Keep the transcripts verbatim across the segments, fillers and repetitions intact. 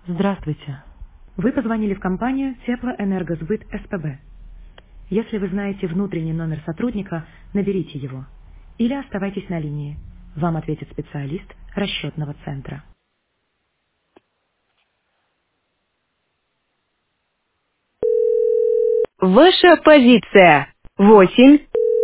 Здравствуйте. Вы позвонили в компанию Теплоэнергосбыт СПБ. Если вы знаете внутренний номер сотрудника, наберите его. Или оставайтесь на линии. Вам ответит специалист расчетного центра. Ваша позиция. Восемь.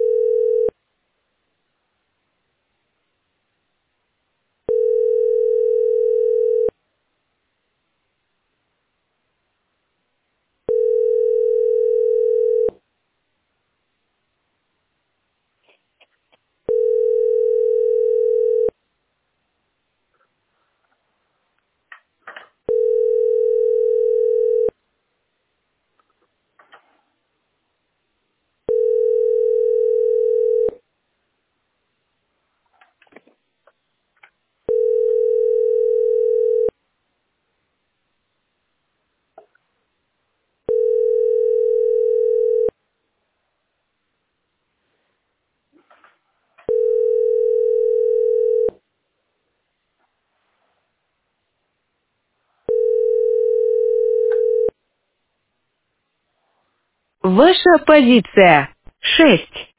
Ваша позиция. Шесть.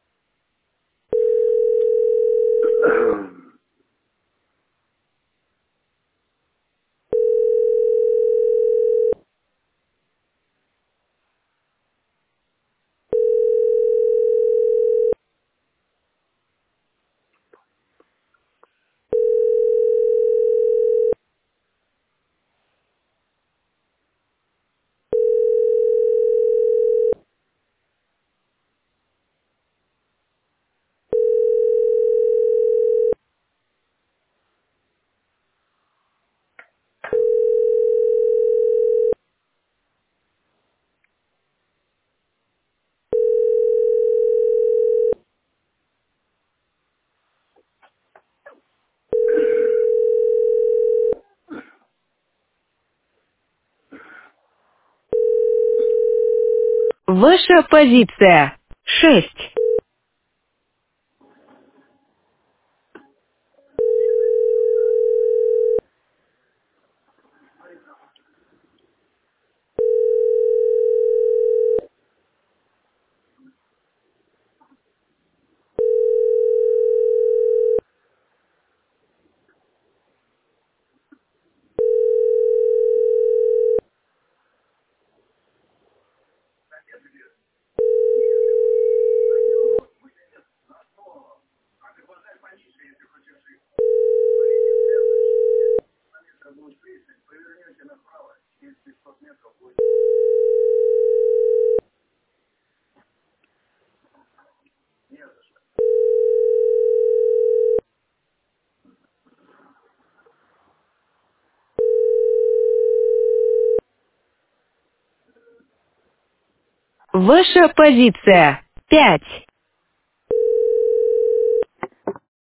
Ваша позиция. Шесть. Ваша позиция. Пять.